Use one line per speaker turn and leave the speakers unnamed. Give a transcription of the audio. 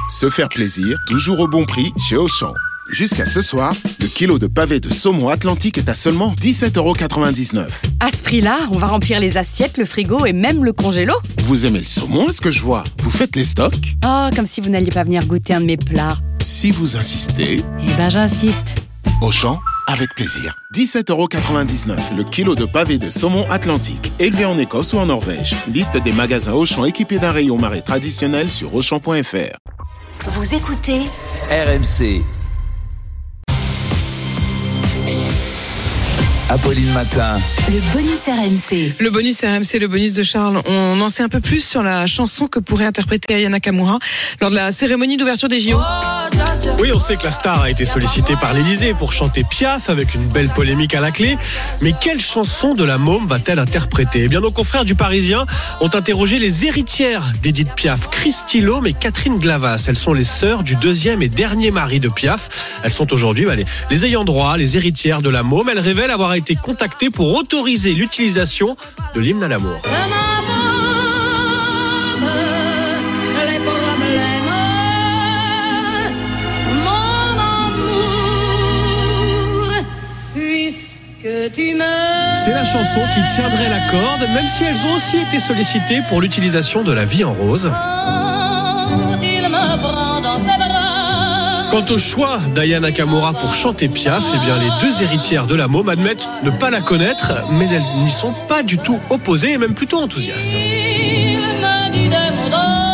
Se faire plaisir, toujours au bon prix chez Auchan. Jusqu'à ce soir, le kilo de pavés de saumon Atlantique est à seulement 17,99 €.
À ce prix-là, on va remplir les assiettes, le frigo et même le congélo.
Vous aimez le saumon, est-ce que je vois? Vous faites les stocks?
Oh, comme si vous n'alliez pas venir goûter un de mes plats.
Si vous insistez...
Eh ben, j'insiste.
Auchan, avec plaisir. 17,99 € le kilo de pavés de saumon Atlantique, élevé en Écosse ou en Norvège. Liste des magasins Auchan équipés d'un rayon marée traditionnel sur Auchan.fr.
Vous écoutez
RMC. Apolline Matin.
le bonus RMC.
Le bonus RMC, le bonus de Charles. On en sait un peu plus sur la chanson que pourrait interpréter Aya Nakamura lors de la cérémonie d'ouverture des JO.
Oui, on sait que la star a été sollicitée par l'Élysée pour chanter Piaf avec une belle polémique à la clé. Mais quelle chanson de la môme va-t-elle interpréter? Eh bien, nos confrères du Parisien ont interrogé les héritières d'Édith Piaf, Christy Lhomme et Catherine Glavas. Elles sont les sœurs du deuxième et dernier mari de Piaf. Elles sont aujourd'hui les ayants droit, les héritières de la môme. Elles révèlent avoir été contactées pour autoriser l'utilisation de l'hymne à l'amour. C'est la chanson qui tiendrait la corde, même si elles ont aussi été sollicitées pour l'utilisation de La Vie en rose. Quant au choix d'Aya Nakamura pour chanter Piaf, eh bien les deux héritières de la môme admettent ne pas la connaître, mais elles n'y sont pas du tout opposées et même plutôt enthousiastes.